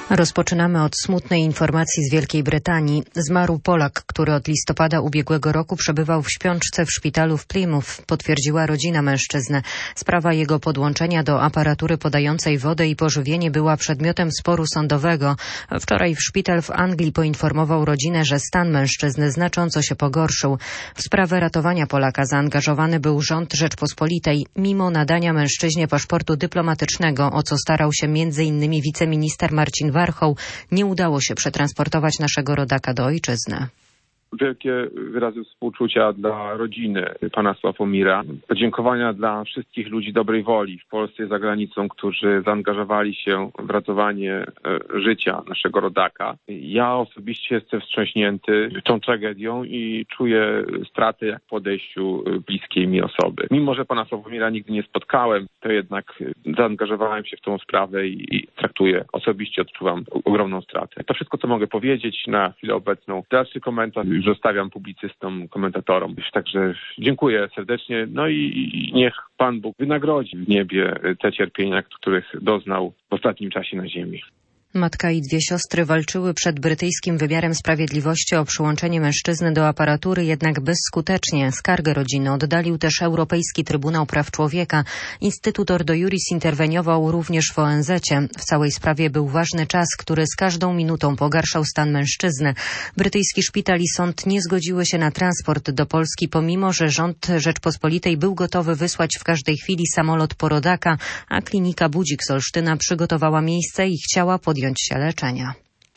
Rozpoczynamy od smutnej informacji z Wielkiej Brytanii. Zmarł Polak, który od listopada ubiegłego roku przebywał w śpiączce w szpitalu w Plymouth, potwierdziła rodzina mężczyzny. Sprawa jego podłączenia do aparatury podającej wodę i pożywienie była przedmiotem sporu sądowego. Wczoraj szpital w Anglii poinformował rodzinę, że stan mężczyzny znacząco się pogorszył. W sprawę ratowania Polaka zaangażowany był rząd Rzeczpospolitej, mimo nadania mężczyźnie paszportu dyplomatycznego, o co starał się m.in. wiceminister Marcin Warchoł, nie udało się przetransportować naszego rodaka do ojczyzny. Wielkie wyrazy współczucia dla rodziny pana Sławomira. Podziękowania dla wszystkich ludzi dobrej woli w Polsce i za granicą, którzy zaangażowali się w ratowanie życia naszego rodaka. Ja osobiście jestem wstrząśnięty tą tragedią i czuję stratę jak po odejściu bliskiej mi osoby. Mimo że pana Sławomira nigdy nie spotkałem, to jednak zaangażowałem się w tą sprawę i traktuję, osobiście odczuwam ogromną stratę. To wszystko, co mogę powiedzieć na chwilę obecną. Dalszy komentarz już zostawiam publicystom, komentatorom. Także dziękuję serdecznie. No i niech Pan Bóg wynagrodzi w niebie te cierpienia, których doznał w ostatnim czasie na ziemi. Matka i dwie siostry walczyły przed brytyjskim wymiarem sprawiedliwości o przyłączenie mężczyzny do aparatury, jednak bezskutecznie. Skargę rodziny oddalił też Europejski Trybunał Praw Człowieka. Instytut Ordo Iuris interweniował również w ONZ-cie. W całej sprawie był ważny czas, który z każdą minutą pogarszał stan mężczyzny. Brytyjski szpital i sąd nie zgodziły się na transport do Polski, pomimo że rząd Rzeczpospolitej był gotowy wysłać w każdej chwili samolot po rodaka, a klinika Budzik z Olsztyna przygotowała miejsce i chciała podjąć się leczenia.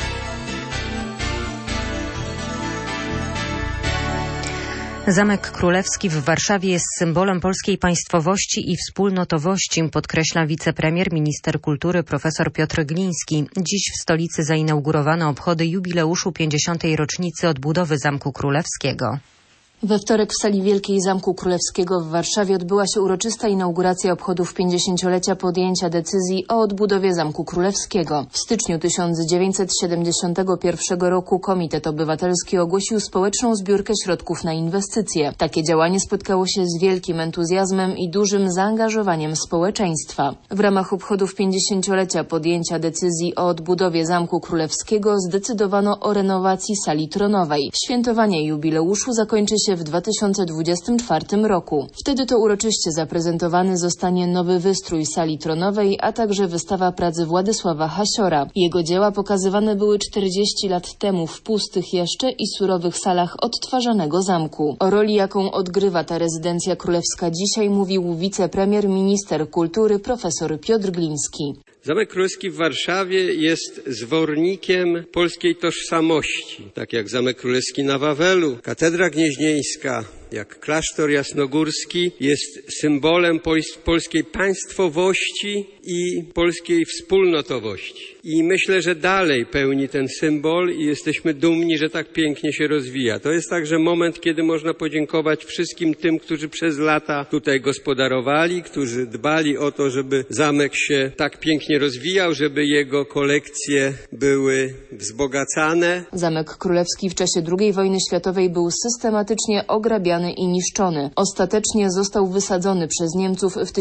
Zamek Królewski w Warszawie jest symbolem polskiej państwowości i wspólnotowości, podkreśla wicepremier, minister kultury profesor Piotr Gliński. Dziś w stolicy zainaugurowano obchody jubileuszu 50. rocznicy odbudowy Zamku Królewskiego. We wtorek w sali wielkiej Zamku Królewskiego w Warszawie odbyła się uroczysta inauguracja obchodów 50-lecia podjęcia decyzji o odbudowie Zamku Królewskiego. W styczniu 1971 roku Komitet Obywatelski ogłosił społeczną zbiórkę środków na inwestycje. Takie działanie spotkało się z wielkim entuzjazmem i dużym zaangażowaniem społeczeństwa. W ramach obchodów 50-lecia podjęcia decyzji o odbudowie Zamku Królewskiego zdecydowano o renowacji sali tronowej. Świętowanie jubileuszu zakończy się w 2024 roku. Wtedy to uroczyście zaprezentowany zostanie nowy wystrój sali tronowej, a także wystawa prac Władysława Hasiora. Jego dzieła pokazywane były 40 lat temu w pustych jeszcze i surowych salach odtwarzanego zamku. O roli, jaką odgrywa ta rezydencja królewska dzisiaj, mówił wicepremier, minister kultury profesor Piotr Gliński. Zamek Królewski w Warszawie jest zwornikiem polskiej tożsamości, tak jak Zamek Królewski na Wawelu, Katedra Gnieźnieńska, jak klasztor jasnogórski, jest symbolem polskiej państwowości i polskiej wspólnotowości. I myślę, że dalej pełni ten symbol i jesteśmy dumni, że tak pięknie się rozwija. To jest także moment, kiedy można podziękować wszystkim tym, którzy przez lata tutaj gospodarowali, którzy dbali o to, żeby zamek się tak pięknie rozwijał, żeby jego kolekcje były wzbogacane. Zamek Królewski w czasie II wojny światowej był systematycznie ograbiany i niszczony. Ostatecznie został wysadzony przez Niemców w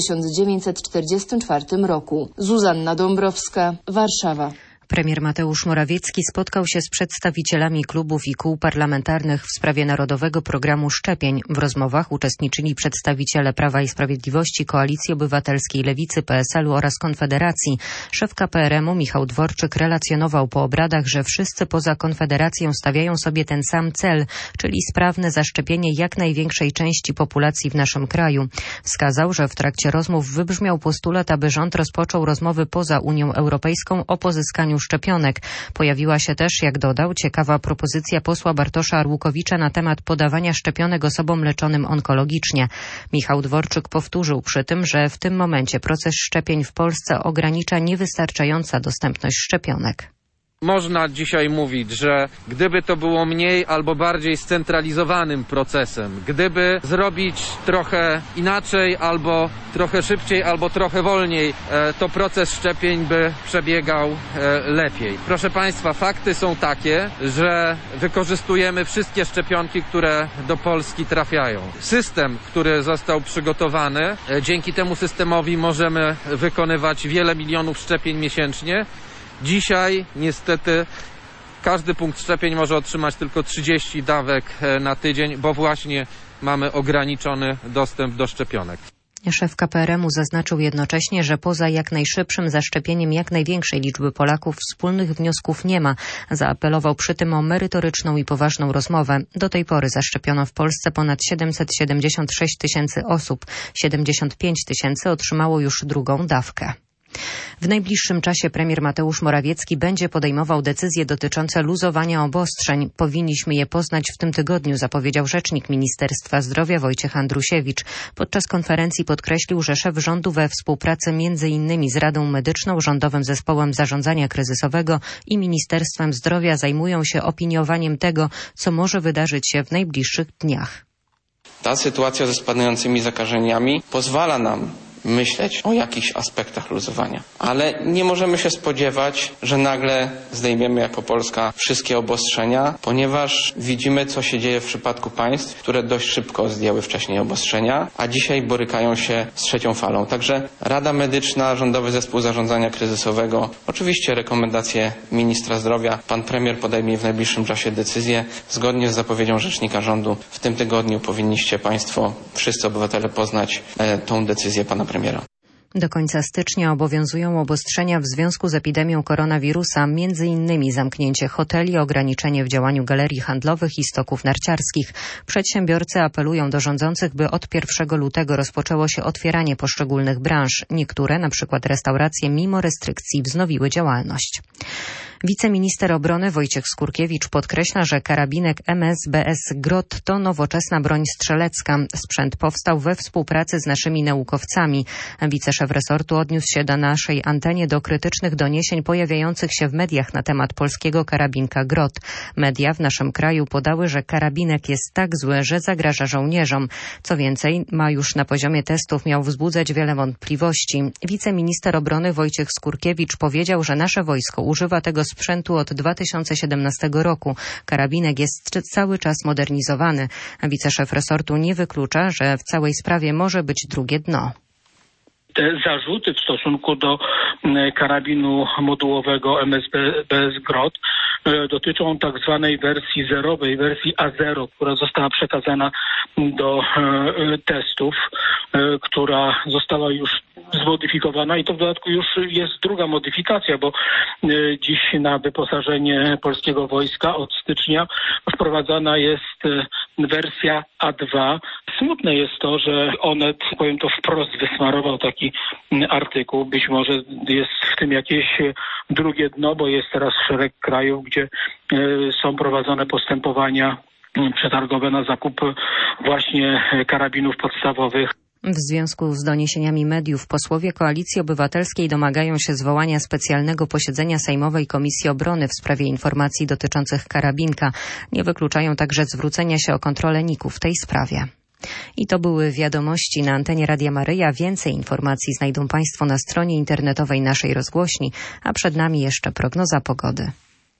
1944 roku. Zuzanna Dąbrowska, Warszawa. Premier Mateusz Morawiecki spotkał się z przedstawicielami klubów i kół parlamentarnych w sprawie Narodowego Programu Szczepień. W rozmowach uczestniczyli przedstawiciele Prawa i Sprawiedliwości, Koalicji Obywatelskiej, Lewicy, PSL-u oraz Konfederacji. Szef KPRM-u Michał Dworczyk relacjonował po obradach, że wszyscy poza Konfederacją stawiają sobie ten sam cel, czyli sprawne zaszczepienie jak największej części populacji w naszym kraju. Wskazał, że w trakcie rozmów wybrzmiał postulat, aby rząd rozpoczął rozmowy poza Unią Europejską o pozyskaniu szczepionek. Pojawiła się też, jak dodał, ciekawa propozycja posła Bartosza Arłukowicza na temat podawania szczepionek osobom leczonym onkologicznie. Michał Dworczyk powtórzył przy tym, że w tym momencie proces szczepień w Polsce ogranicza niewystarczająca dostępność szczepionek. Można dzisiaj mówić, że gdyby to było mniej albo bardziej scentralizowanym procesem, gdyby zrobić trochę inaczej, albo trochę szybciej, albo trochę wolniej, to proces szczepień by przebiegał lepiej. Proszę Państwa, fakty są takie, że wykorzystujemy wszystkie szczepionki, które do Polski trafiają. System, który został przygotowany, dzięki temu systemowi możemy wykonywać wiele milionów szczepień miesięcznie. Dzisiaj niestety każdy punkt szczepień może otrzymać tylko 30 dawek na tydzień, bo właśnie mamy ograniczony dostęp do szczepionek. Szef KPRM-u zaznaczył jednocześnie, że poza jak najszybszym zaszczepieniem jak największej liczby Polaków wspólnych wniosków nie ma. Zaapelował przy tym o merytoryczną i poważną rozmowę. Do tej pory zaszczepiono w Polsce ponad 776 tysięcy osób. 75 tysięcy otrzymało już drugą dawkę. W najbliższym czasie premier Mateusz Morawiecki będzie podejmował decyzje dotyczące luzowania obostrzeń. Powinniśmy je poznać w tym tygodniu, zapowiedział rzecznik Ministerstwa Zdrowia Wojciech Andrusiewicz. Podczas konferencji podkreślił, że szef rządu we współpracy m.in. z Radą Medyczną, Rządowym Zespołem Zarządzania Kryzysowego i Ministerstwem Zdrowia zajmują się opiniowaniem tego, co może wydarzyć się w najbliższych dniach. Ta sytuacja ze spadającymi zakażeniami pozwala nam myśleć o jakichś aspektach luzowania. Ale nie możemy się spodziewać, że nagle zdejmiemy jako Polska wszystkie obostrzenia, ponieważ widzimy, co się dzieje w przypadku państw, które dość szybko zdjęły wcześniej obostrzenia, a dzisiaj borykają się z trzecią falą. Także Rada Medyczna, Rządowy Zespół Zarządzania Kryzysowego, oczywiście rekomendacje ministra zdrowia. Pan premier podejmie w najbliższym czasie decyzję. Zgodnie z zapowiedzią rzecznika rządu w tym tygodniu powinniście państwo, wszyscy obywatele poznać tą decyzję pana premiera. Do końca stycznia obowiązują obostrzenia w związku z epidemią koronawirusa, m.in. zamknięcie hoteli, ograniczenie w działaniu galerii handlowych i stoków narciarskich. Przedsiębiorcy apelują do rządzących, by od 1 lutego rozpoczęło się otwieranie poszczególnych branż. Niektóre, np. restauracje, mimo restrykcji wznowiły działalność. Wiceminister obrony Wojciech Skurkiewicz podkreśla, że karabinek MSBS Grot to nowoczesna broń strzelecka. Sprzęt powstał we współpracy z naszymi naukowcami. Wiceszef resortu odniósł się na naszej antenie do krytycznych doniesień pojawiających się w mediach na temat polskiego karabinka Grot. Media w naszym kraju podały, że karabinek jest tak zły, że zagraża żołnierzom. Co więcej, ma już na poziomie testów miał wzbudzać wiele wątpliwości. Wiceminister obrony Wojciech Skurkiewicz powiedział, że nasze wojsko używa tego sprzętu od 2017 roku. Karabinek jest cały czas modernizowany. Wiceszef resortu nie wyklucza, że w całej sprawie może być drugie dno. Te zarzuty w stosunku do karabinu modułowego MSBS Grot dotyczą tak zwanej wersji zerowej, wersji A0, która została przekazana do testów, która została już zmodyfikowana i to w dodatku już jest druga modyfikacja, bo dziś na wyposażenie polskiego wojska od stycznia wprowadzana jest wersja A2. Smutne jest to, że Onet, powiem to wprost, wysmarował taki artykuł. Być może jest w tym jakieś drugie dno, bo jest teraz szereg krajów, gdzie są prowadzone postępowania przetargowe na zakup właśnie karabinów podstawowych. W związku z doniesieniami mediów posłowie Koalicji Obywatelskiej domagają się zwołania specjalnego posiedzenia Sejmowej Komisji Obrony w sprawie informacji dotyczących karabinka. Nie wykluczają także zwrócenia się o kontrolę NIK-u w tej sprawie. I to były wiadomości na antenie Radia Maryja. Więcej informacji znajdą Państwo na stronie internetowej naszej rozgłośni, a przed nami jeszcze prognoza pogody.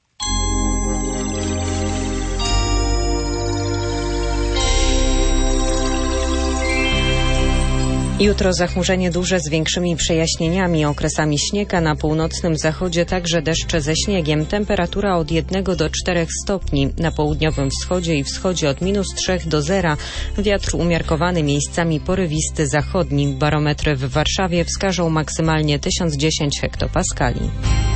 Jutro zachmurzenie duże z większymi przejaśnieniami, okresami śnieg, a na północnym zachodzie także deszcze ze śniegiem. Temperatura od 1 do 4 stopni. Na południowym wschodzie i wschodzie od -3 do 0. Wiatr umiarkowany, miejscami porywisty zachodni. Barometry w Warszawie wskażą maksymalnie 1010 hektopaskali.